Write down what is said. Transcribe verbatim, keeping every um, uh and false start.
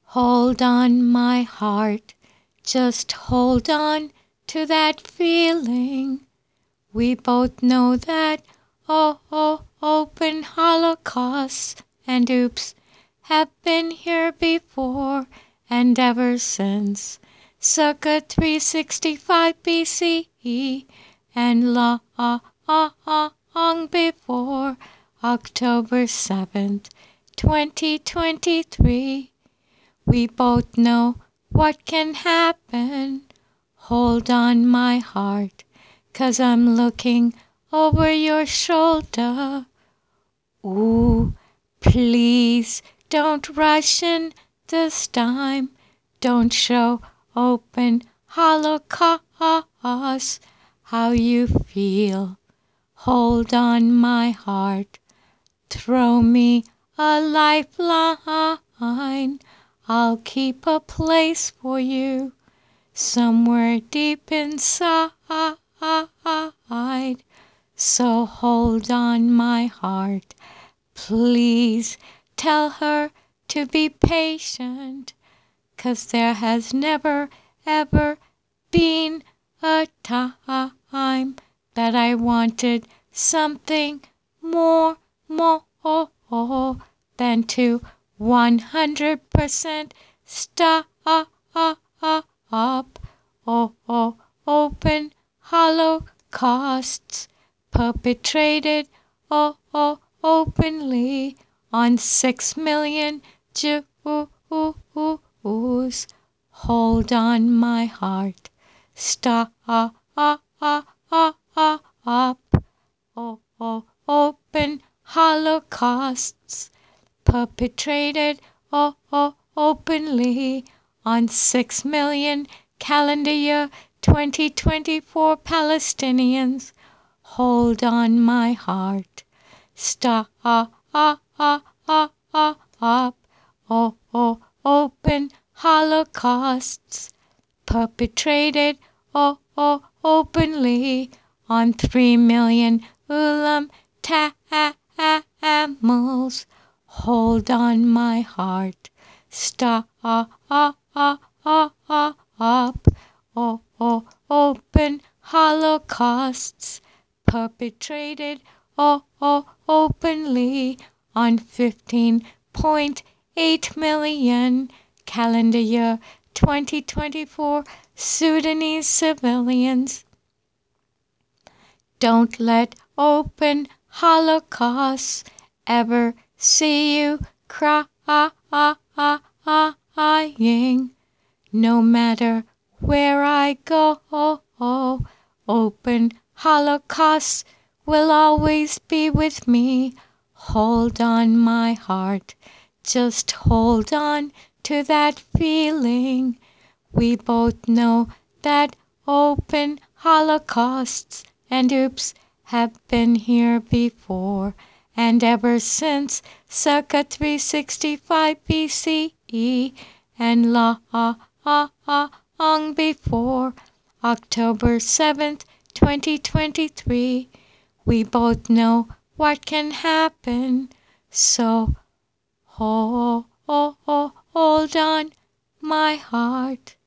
Hold on, my heart, just hold on to that feeling. We both know that, oh, oh, open holocausts and oops have been here before and ever since circa three sixty-five B C E and long before October seventh, twenty twenty-three. We both know what can happen. Hold on, my heart, 'cause I'm looking over your shoulder. Ooh, please don't rush in this time. Don't show open holocaust how you feel. Hold on, my heart. Throw me a lifeline. I'll keep a place for you somewhere deep inside. So hold on, my heart. Please tell her to be patient, 'cause there has never, ever been a time that I wanted something more, more than to one hundred percent stop. Oh, oh, open holocausts perpetrated, oh, oh, openly on six million Jews. Hold on, my heart. Stop. Oh, oh, open holocausts perpetrated, oh, oh, openly on six million calendar year twenty twenty-four Palestinians. Hold on, my heart. Stop. Oh, oh, open holocausts perpetrated, oh, oh, openly on three million ulam tamils. Hold on, my heart. Stop. Oh, oh, open holocausts perpetrated, oh, oh, openly on fifteen point eight million calendar year twenty twenty-four Sudanese civilians. Don't let open holocausts ever see you crying. No matter where I go, open holocausts will always be with me. Hold on, my heart, just hold on to that feeling. We both know that open holocausts and oops have been here before and ever since circa three sixty-five B C E and long before October seventh, twenty twenty-three. We both know what can happen. So, oh, oh, oh, hold on, my heart.